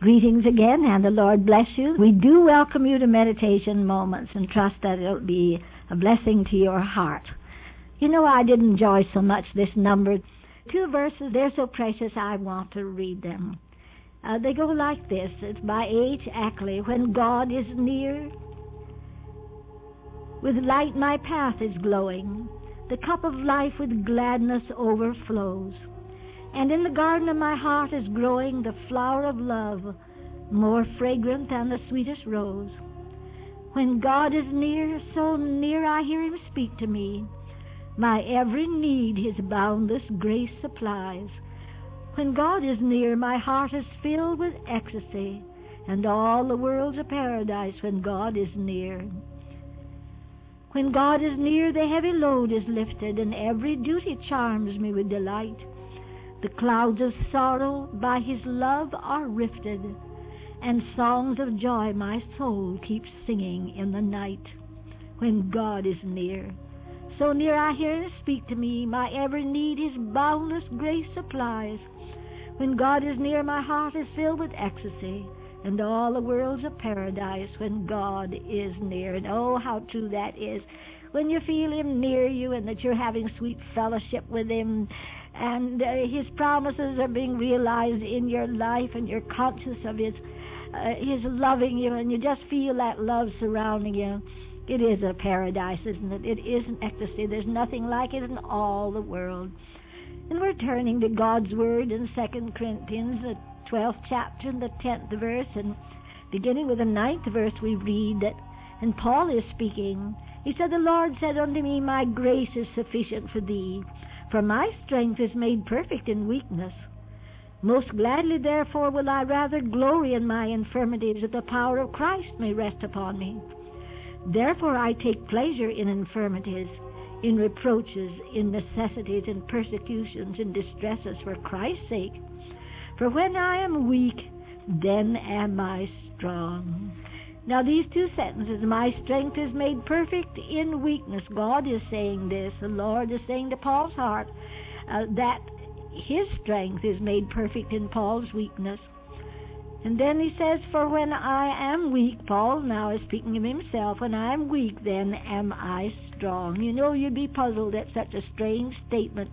Greetings again, and the Lord bless you. We do welcome you to Meditation Moments and trust that it'll be a blessing to your heart. You know, I did enjoy so much this number. 2 verses, they're so precious, I want to read them. They go like this. It's by H. Ackley. When God is near, with light my path is glowing. The cup of life with gladness overflows. And in the garden of my heart is growing the flower of love, more fragrant than the sweetest rose. When God is near, so near I hear him speak to me. My every need his boundless grace supplies. When God is near, my heart is filled with ecstasy, and all the world's a paradise when God is near. When God is near, the heavy load is lifted, and every duty charms me with delight. The clouds of sorrow by his love are rifted, and songs of joy my soul keeps singing in the night. When God is near, so near I hear him speak to me, my every need his boundless grace supplies. When God is near, my heart is filled with ecstasy, and all the world's a paradise when God is near. And oh, how true that is. When you feel him near you and that you're having sweet fellowship with him, and his promises are being realized in your life, and you're conscious of his loving you, and you just feel that love surrounding you. It is a paradise, isn't it? It is an ecstasy. There's nothing like it in all the world. And we're turning to God's Word in 2 Corinthians, the 12th chapter and the 10th verse, and beginning with the 9th verse we read that, and Paul is speaking. He said, "The Lord said unto me, my grace is sufficient for thee, for my strength is made perfect in weakness. Most gladly, therefore, will I rather glory in my infirmities, that the power of Christ may rest upon me. Therefore I take pleasure in infirmities, in reproaches, in necessities, in persecutions, in distresses, for Christ's sake. For when I am weak, then am I strong." Now these 2 sentences, my strength is made perfect in weakness. God is saying this. The Lord is saying to Paul's heart that his strength is made perfect in Paul's weakness. And then he says, for when I am weak, Paul now is speaking of himself, when I am weak, then am I strong. You know, you'd be puzzled at such a strange statement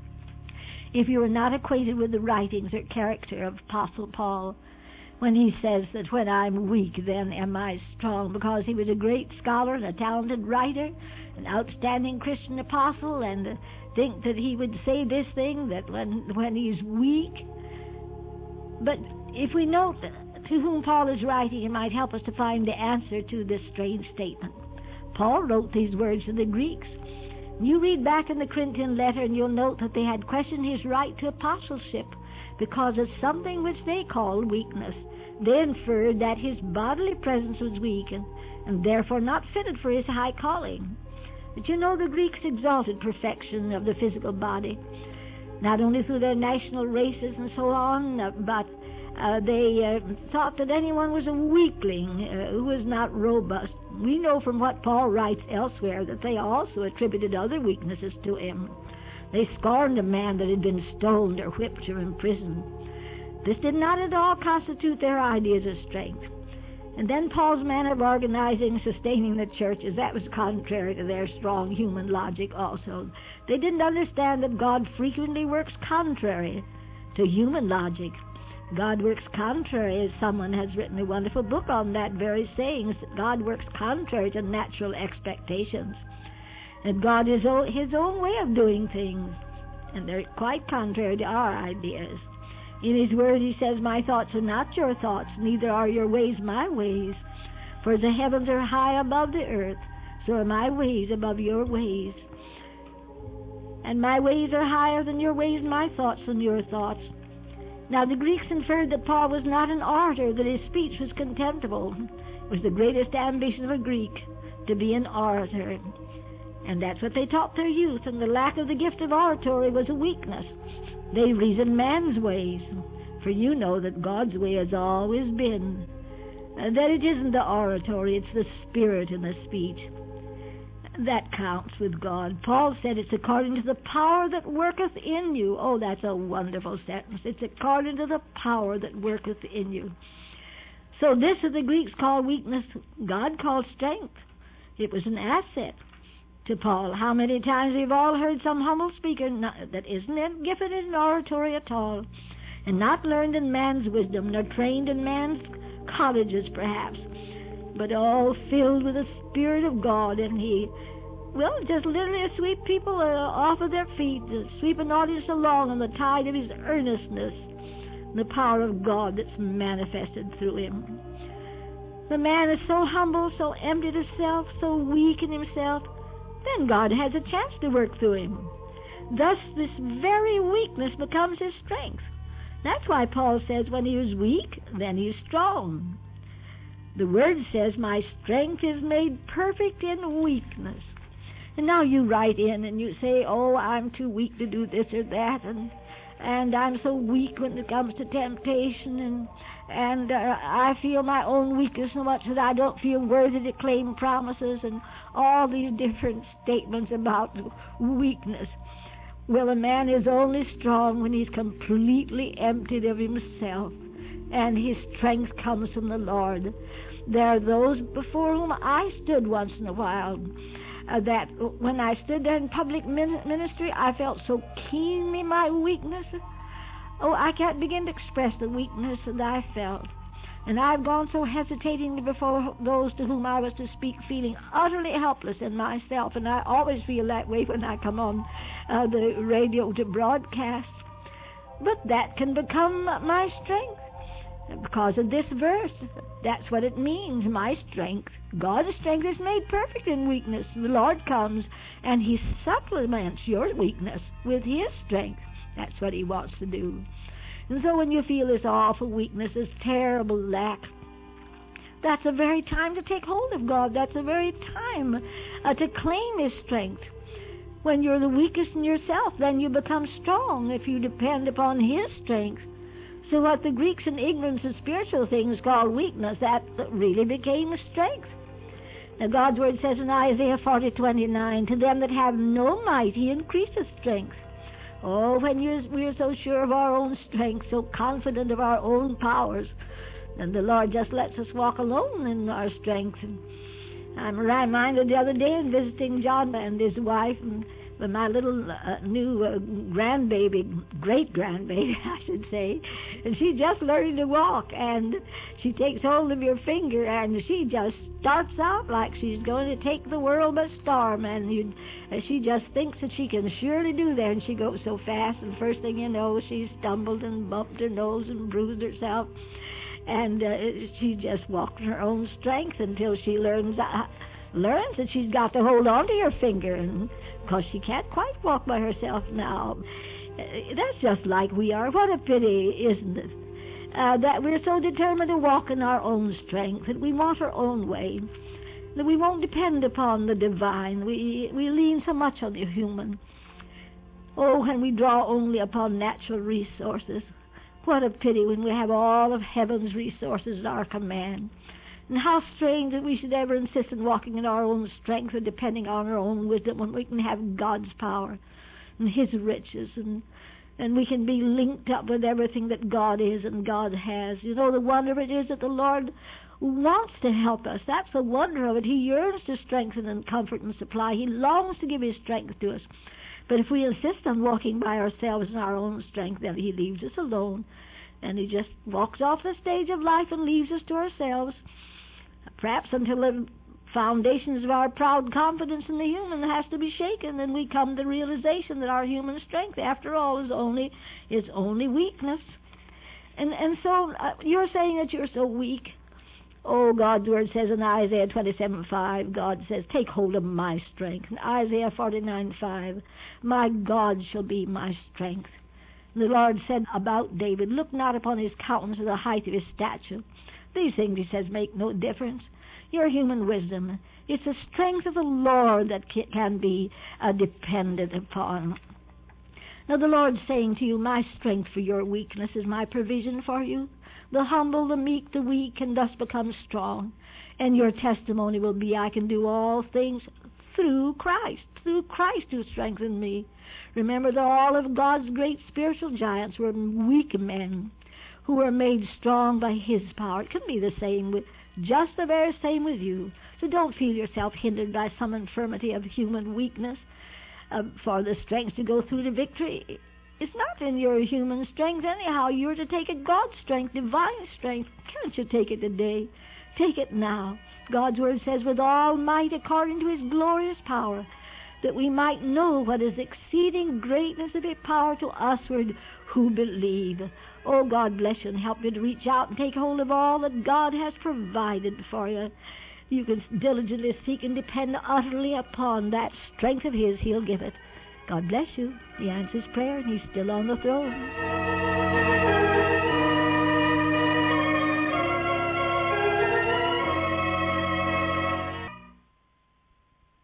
if you were not acquainted with the writings or character of Apostle Paul, when he says that when I'm weak, then am I strong, because he was a great scholar and a talented writer, an outstanding Christian apostle, and think that he would say this thing, that when he's weak. But if we note to whom Paul is writing, it might help us to find the answer to this strange statement. Paul wrote these words to the Greeks. You read back in the Corinthian letter, and you'll note that they had questioned his right to apostleship because of something which they called weakness. They inferred that his bodily presence was weak and therefore not fitted for his high calling. But you know, the Greeks exalted perfection of the physical body, not only through their national races and so on, but they thought that anyone was a weakling who was not robust. We know from what Paul writes elsewhere that they also attributed other weaknesses to him. They scorned a man that had been stoned or whipped or imprisoned. This did not at all constitute their ideas of strength. And then Paul's manner of organizing and sustaining the churches, that was contrary to their strong human logic also. They didn't understand that God frequently works contrary to human logic. God works contrary, as someone has written a wonderful book on that very saying, that God works contrary to natural expectations. And God is his own way of doing things, and they're quite contrary to our ideas. In his word he says, my thoughts are not your thoughts, neither are your ways my ways. For the heavens are high above the earth, so are my ways above your ways. And my ways are higher than your ways, my thoughts than your thoughts. Now the Greeks inferred that Paul was not an orator, that his speech was contemptible. It was the greatest ambition of a Greek to be an orator. And that's what they taught their youth, and the lack of the gift of oratory was a weakness. They reasoned man's ways, for you know that God's way has always been that it isn't the oratory, it's the spirit in the speech. That counts with God. Paul said it's according to the power that worketh in you. Oh, that's a wonderful sentence. It's according to the power that worketh in you. So this is the Greeks call weakness. God called strength. It was an asset to Paul. How many times we've all heard some humble speaker that isn't gifted in oratory at all, and not learned in man's wisdom, nor trained in man's colleges perhaps, but all filled with the Spirit of God, and he will just literally sweep people off of their feet, sweep an audience along on the tide of his earnestness, the power of God that's manifested through him. The man is so humble, so empty of self, so weak in himself, then God has a chance to work through him. Thus this very weakness becomes his strength. That's why Paul says when he is weak, then he is strong. The Word says, my strength is made perfect in weakness. And now you write in and you say, oh, I'm too weak to do this or that, and I'm so weak when it comes to temptation, and I feel my own weakness so much that I don't feel worthy to claim promises, and all these different statements about weakness. Well, a man is only strong when he's completely emptied of himself, and his strength comes from the Lord. There are those before whom I stood once in a while, that when I stood there in public ministry, I felt so keenly my weakness. Oh, I can't begin to express the weakness that I felt. And I've gone so hesitatingly before those to whom I was to speak, feeling utterly helpless in myself, and I always feel that way when I come on the radio to broadcast. But that can become my strength because of this verse. That's what it means, my strength. God's strength is made perfect in weakness. The Lord comes and he supplements your weakness with his strength. That's what he wants to do. And so when you feel this awful weakness, this terrible lack, that's the very time to take hold of God. That's the very time to claim his strength. When you're the weakest in yourself, then you become strong if you depend upon his strength. So what the Greeks in ignorance of spiritual things called weakness, that really became strength. Now God's word says in Isaiah 40:29, to them that have no might he increaseth strength. Oh, when we're so sure of our own strength, so confident of our own powers, then the Lord just lets us walk alone in our strength. And I'm reminded the other day in visiting John and his wife, and my little new grandbaby, great-grandbaby, I should say, and she's just learning to walk, and she takes hold of your finger, and she just starts out like she's going to take the world by storm, and she just thinks that she can surely do that, and she goes so fast, and first thing you know, she stumbled and bumped her nose and bruised herself, and she just walks in her own strength until she learns that she's got to hold on to your finger, and because she can't quite walk by herself now. That's just like we are. What a pity, isn't it? That we're so determined to walk in our own strength, that we want our own way, that we won't depend upon the divine. We lean so much on the human. Oh, when we draw only upon natural resources. What a pity when we have all of heaven's resources at our command. And how strange that we should ever insist on walking in our own strength or depending on our own wisdom when we can have God's power and his riches, and we can be linked up with everything that God is and God has. You know, the wonder of it is that the Lord wants to help us. That's the wonder of it. He yearns to strengthen and comfort and supply. He longs to give his strength to us. But if we insist on walking by ourselves in our own strength, then he leaves us alone, and he just walks off the stage of life and leaves us to ourselves. Perhaps until the foundations of our proud confidence in the human has to be shaken, and we come to the realization that our human strength, after all, is only weakness. And so you're saying that you're so weak. Oh, God's word says in Isaiah 27:5, God says, take hold of my strength. In Isaiah 49:5, my God shall be my strength. The Lord said about David, look not upon his countenance or the height of his stature. These things, he says, make no difference. Your human wisdom, it's the strength of the Lord that can be depended upon. Now the Lord's saying to you, my strength for your weakness is my provision for you. The humble, the meek, the weak can thus become strong. And your testimony will be, I can do all things through Christ who strengthened me. Remember that all of God's great spiritual giants were weak men who were made strong by His power. It can be the same just the very same with you. So don't feel yourself hindered by some infirmity of human weakness for the strength to go through to victory. It's not in your human strength anyhow. You're to take it God's strength, divine strength. Can't you take it today? Take it now. God's word says, with all might according to His glorious power, that we might know what is exceeding greatness of His power to usward who believe. Oh, God bless you and help you to reach out and take hold of all that God has provided for you. You can diligently seek and depend utterly upon that strength of His. He'll give it. God bless you. He answers prayer, and He's still on the throne.